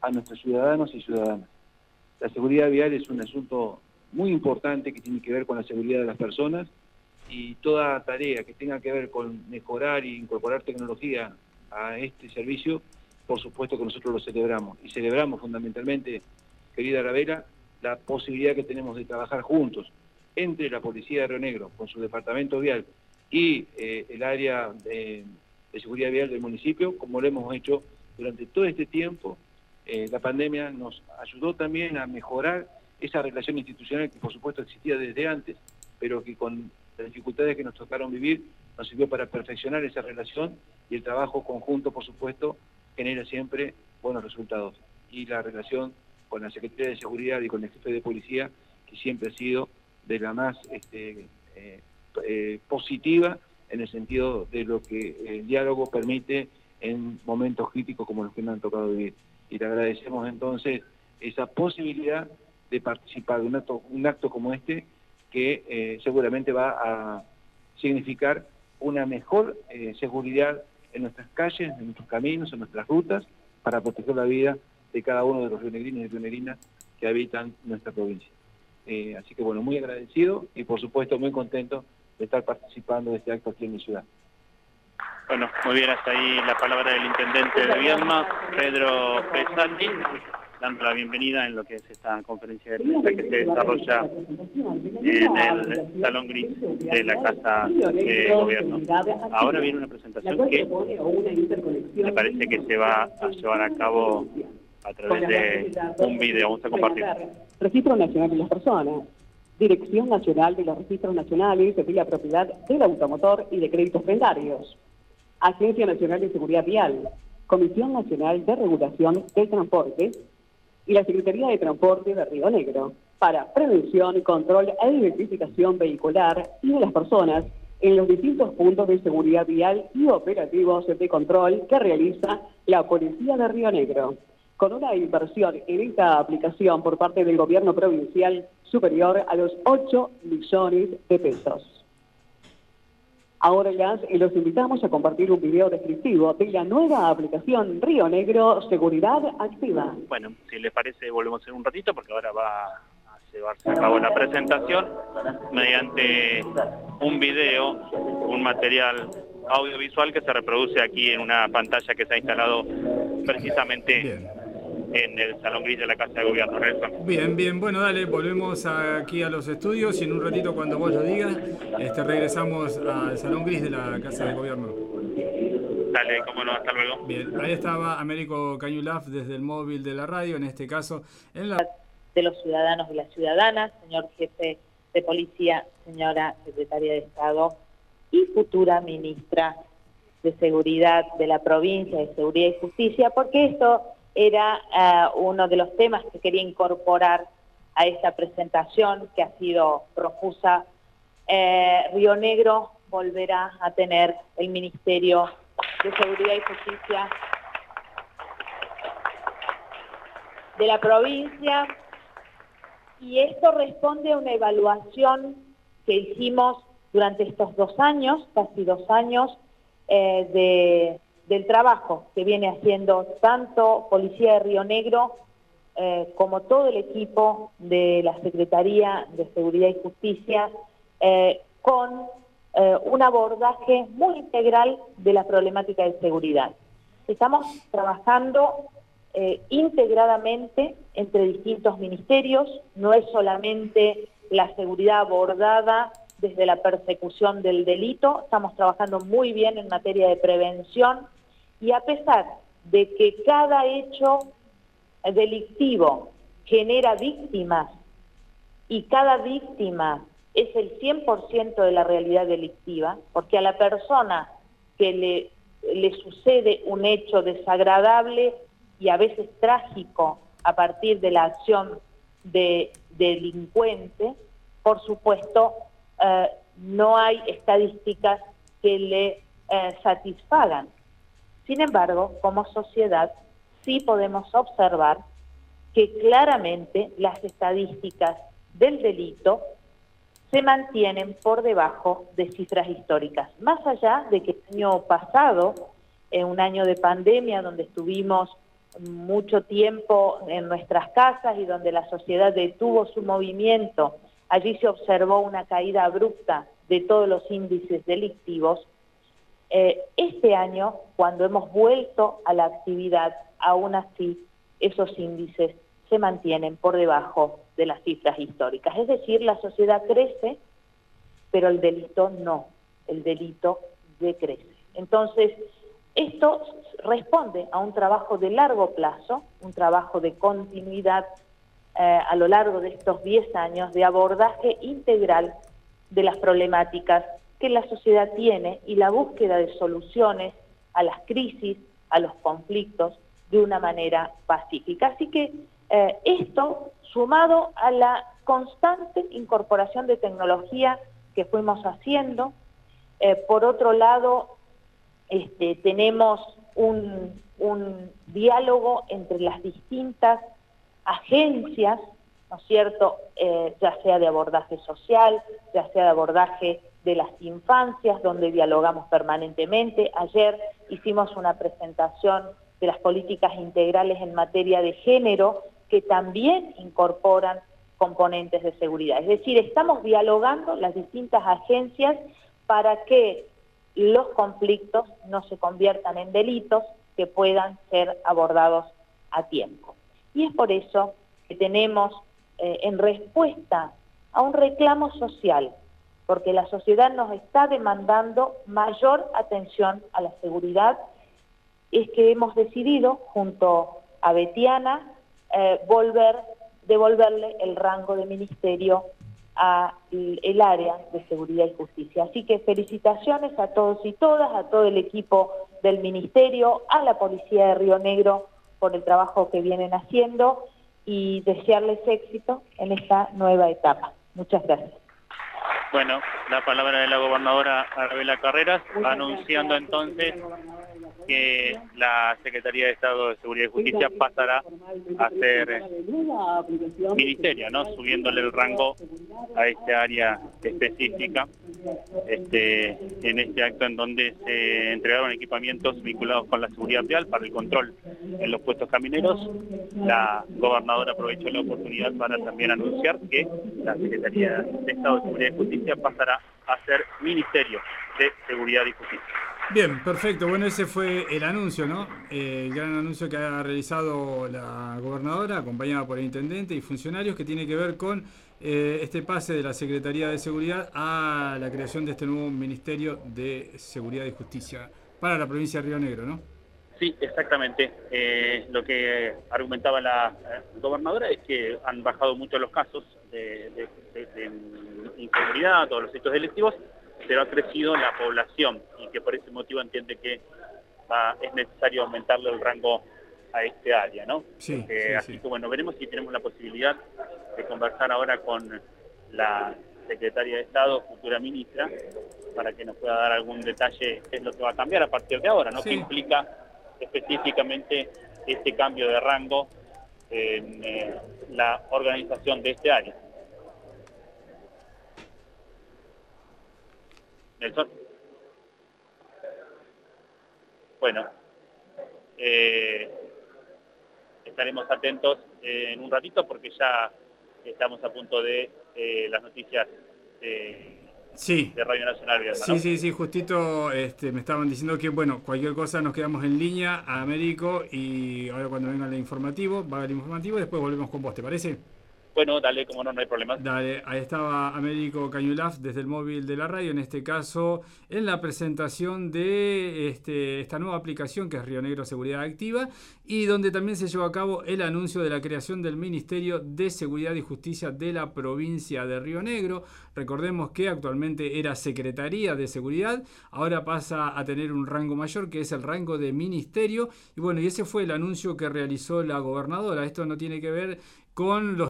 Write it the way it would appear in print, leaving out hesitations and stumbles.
a nuestros ciudadanos y ciudadanas. La seguridad vial es un asunto muy importante que tiene que ver con la seguridad de las personas, y toda tarea que tenga que ver con mejorar e incorporar tecnología a este servicio, por supuesto que nosotros lo celebramos. Y celebramos fundamentalmente, querida Arabela, la posibilidad que tenemos de trabajar juntos entre la Policía de Río Negro, con su departamento vial, y el área de seguridad vial del municipio, como lo hemos hecho durante todo este tiempo. La pandemia nos ayudó también a mejorar esa relación institucional que por supuesto existía desde antes, pero que con las dificultades que nos tocaron vivir nos sirvió para perfeccionar esa relación, y el trabajo conjunto, por supuesto, genera siempre buenos resultados. Y la relación con la Secretaría de Seguridad y con el jefe de policía, que siempre ha sido de la más positiva, en el sentido de lo que el diálogo permite en momentos críticos como los que nos han tocado vivir. Y le agradecemos entonces esa posibilidad de participar de un acto como este, que seguramente va a significar una mejor seguridad en nuestras calles, en nuestros caminos, en nuestras rutas, para proteger la vida de cada uno de los rionegrinos y rionegrinas que habitan nuestra provincia. Así que bueno, muy agradecido y por supuesto muy contento de estar participando de este acto aquí en mi ciudad. Bueno, muy bien, hasta ahí la palabra del intendente de Viedma, Pedro Pesaldi, dando la bienvenida en lo que es esta conferencia de prensa que se desarrolla en el Salón Gris de la Casa de Gobierno. Ahora viene una presentación que me parece que se va a llevar a cabo a través de un video. Vamos a compartir. Registro Nacional de las Personas, Dirección Nacional de los Registros Nacionales de la Propiedad del Automotor y de Créditos Prendiarios, Agencia Nacional de Seguridad Vial, Comisión Nacional de Regulación del Transporte y la Secretaría de Transporte de Río Negro, para prevención, control e identificación vehicular y de las personas en los distintos puntos de seguridad vial y operativos de control que realiza la Policía de Río Negro, con una inversión en esta aplicación por parte del gobierno provincial superior a los 8 millones de pesos. Ahora los invitamos a compartir un video descriptivo de la nueva aplicación Río Negro Seguridad Activa. Bueno, si les parece, volvemos en un ratito porque ahora va a llevarse a cabo la presentación mediante un video, un material audiovisual que se reproduce aquí en una pantalla que se ha instalado precisamente en el Salón Gris de la Casa de Gobierno. Nelson. Bien, bueno, dale, volvemos aquí a los estudios y en un ratito, cuando vos lo digas, regresamos al Salón Gris de la Casa de Gobierno. Dale, cómo no, hasta luego. Bien, ahí estaba Américo Cañulaf desde el móvil de la radio, en este caso en la... de los ciudadanos y las ciudadanas, señor jefe de policía, señora secretaria de Estado y futura ministra de Seguridad de la provincia de Seguridad y Justicia, porque esto era uno de los temas que quería incorporar a esta presentación que ha sido profusa. Río Negro volverá a tener el Ministerio de Seguridad y Justicia de la provincia, y esto responde a una evaluación que hicimos durante estos 2 años, casi 2 años, del trabajo que viene haciendo tanto Policía de Río Negro como todo el equipo de la Secretaría de Seguridad y Justicia, con un abordaje muy integral de la problemática de seguridad. Estamos trabajando integradamente entre distintos ministerios, no es solamente la seguridad abordada desde la persecución del delito, estamos trabajando muy bien en materia de prevención, y a pesar de que cada hecho delictivo genera víctimas y cada víctima es el 100% de la realidad delictiva, porque a la persona que le sucede un hecho desagradable y a veces trágico a partir de la acción de delincuente, por supuesto, no hay estadísticas que le satisfagan. Sin embargo, como sociedad, sí podemos observar que claramente las estadísticas del delito se mantienen por debajo de cifras históricas. Más allá de que el año pasado, en un año de pandemia donde estuvimos mucho tiempo en nuestras casas y donde la sociedad detuvo su movimiento, allí se observó una caída abrupta de todos los índices delictivos. Este año, cuando hemos vuelto a la actividad, aún así esos índices se mantienen por debajo de las cifras históricas. Es decir, la sociedad crece, pero el delito no, el delito decrece. Entonces, esto responde a un trabajo de largo plazo, un trabajo de continuidad a lo largo de estos 10 años de abordaje integral de las problemáticas que la sociedad tiene y la búsqueda de soluciones a las crisis, a los conflictos, de una manera pacífica. Así que esto, sumado a la constante incorporación de tecnología que fuimos haciendo, por otro lado, tenemos un diálogo entre las distintas agencias, ¿no es cierto?, ya sea de abordaje social, ya sea de abordaje de las infancias, donde dialogamos permanentemente. Ayer hicimos una presentación de las políticas integrales en materia de género, que también incorporan componentes de seguridad. Es decir, estamos dialogando las distintas agencias para que los conflictos no se conviertan en delitos que puedan ser abordados a tiempo. Y es por eso que tenemos, en respuesta a un reclamo social, porque la sociedad nos está demandando mayor atención a la seguridad, es que hemos decidido, junto a Betiana, devolverle el rango de ministerio al área de seguridad y justicia. Así que felicitaciones a todos y todas, a todo el equipo del ministerio, a la policía de Río Negro por el trabajo que vienen haciendo y desearles éxito en esta nueva etapa. Muchas gracias. Bueno, la palabra de la gobernadora Arabela Carreras, anunciando entonces que la Secretaría de Estado de Seguridad y Justicia pasará a ser ministerio, ¿no? Subiéndole el rango a este área específica, en este acto en donde se entregaron equipamientos vinculados con la seguridad vial para el control en los puestos camineros. La gobernadora aprovechó la oportunidad para también anunciar que la Secretaría de Estado de Seguridad y Justicia pasará a ser Ministerio de Seguridad y Justicia. Bien, perfecto. Bueno, ese fue el anuncio, ¿no? El gran anuncio que ha realizado la gobernadora, acompañada por el intendente y funcionarios, que tiene que ver con este pase de la Secretaría de Seguridad a la creación de este nuevo Ministerio de Seguridad y Justicia para la provincia de Río Negro, ¿no? Sí, exactamente. Lo que argumentaba la gobernadora es que han bajado mucho los casos de inseguridad, todos los hechos delictivos, pero ha crecido la población y que por ese motivo entiende que es necesario aumentarle el rango a este área, ¿no? Sí, así que bueno, veremos si tenemos la posibilidad de conversar ahora con la secretaria de Estado, futura ministra, para que nos pueda dar algún detalle qué es lo que va a cambiar a partir de ahora, ¿no? Sí. ¿Qué implica específicamente este cambio de rango en la organización de este área? Nelson. Bueno, estaremos atentos en un ratito porque ya estamos a punto de las noticias de Radio Nacional Viernes, ¿no? Sí, justito me estaban diciendo que, bueno, cualquier cosa nos quedamos en línea a Américo y ahora cuando venga el informativo, va el informativo y después volvemos con vos, ¿te parece? Bueno, dale, como no hay problema. Dale, ahí estaba Américo Cañulaf desde el móvil de la radio, en este caso en la presentación de esta nueva aplicación que es Río Negro Seguridad Activa y donde también se llevó a cabo el anuncio de la creación del Ministerio de Seguridad y Justicia de la provincia de Río Negro. Recordemos que actualmente era Secretaría de Seguridad, ahora pasa a tener un rango mayor que es el rango de Ministerio y bueno, y ese fue el anuncio que realizó la gobernadora. Esto no tiene que ver con los